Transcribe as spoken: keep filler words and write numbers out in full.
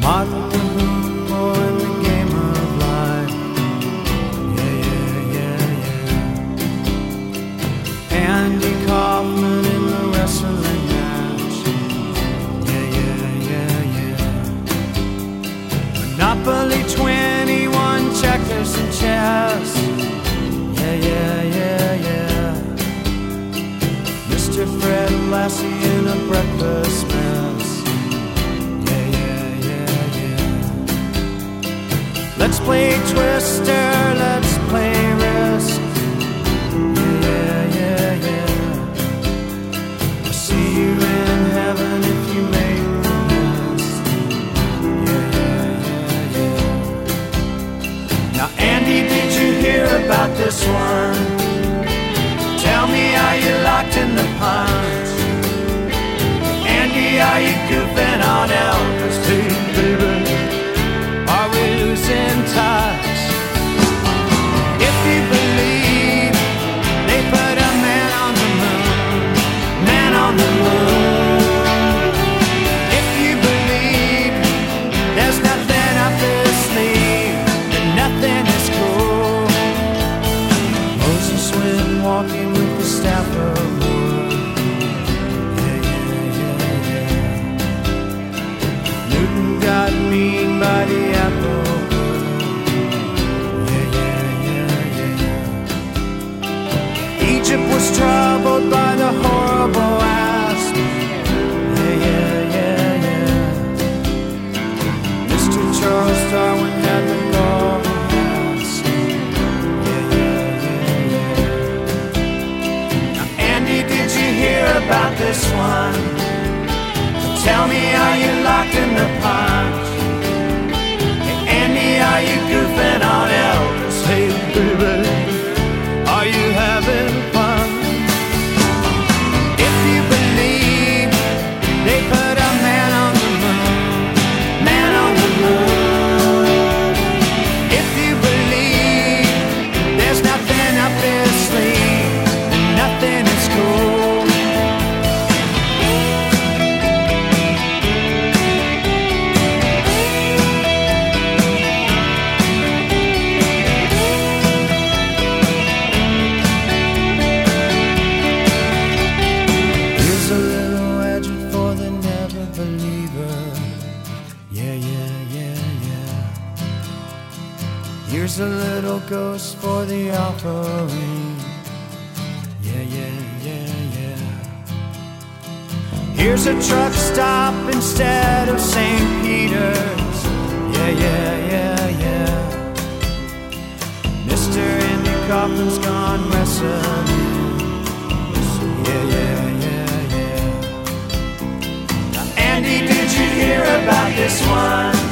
Martin Kahumbo in the game of life. Yeah, yeah, yeah, yeah. Andy Kaufman in the wrestling match. Yeah, yeah, yeah, yeah. Monopoly twenty-one, checkers and chess. Yeah, yeah, yeah, yeah. Mister Fred Lassie in a breakfast mess. Yeah, yeah, yeah, yeah. Let's play Twister, let's play Risk. Yeah, yeah, yeah. I'll see you in heaven if you make the list. Yeah, yeah, yeah, yeah. Now, Andy, did you hear about this one? Tell me, are you locked in the punch? Andy, are you goofing on Elvis? Hey, baby, are we losing touch? If you believe they put a man on the moon, man on the moon. If you believe there's nothing up his sleeve, then nothing is cool. Moses went walking with the staff of wood. Yeah, yeah, yeah, yeah. Newton got mean by the apple. Yeah, yeah, yeah, yeah. Egypt was troubled by the horrible asp. Yeah, yeah, yeah, yeah. Mister Charles Darwin had the golden mask. Yeah, yeah, yeah, yeah. Andy, did you hear about this one? Tell me, are you locked in the punch? Hey, Andy, are you goofing on Elvis? Hey, baby, are you having fun? If you believe they put a man on the moon, man on the moon. If you believe there's nothing up his sleeve, then nothing is cool. Here's a little edge for the never believer. Yeah, yeah, yeah, yeah. Here's a little ghost for the offering. Yeah, yeah, yeah, yeah. Here's a truck stop instead of Saint Peter's. Yeah, yeah, yeah, yeah. Mister Andy Kaufman's gone wrestling. Yeah, yeah, yeah, yeah. Now, Andy, did you hear about this one?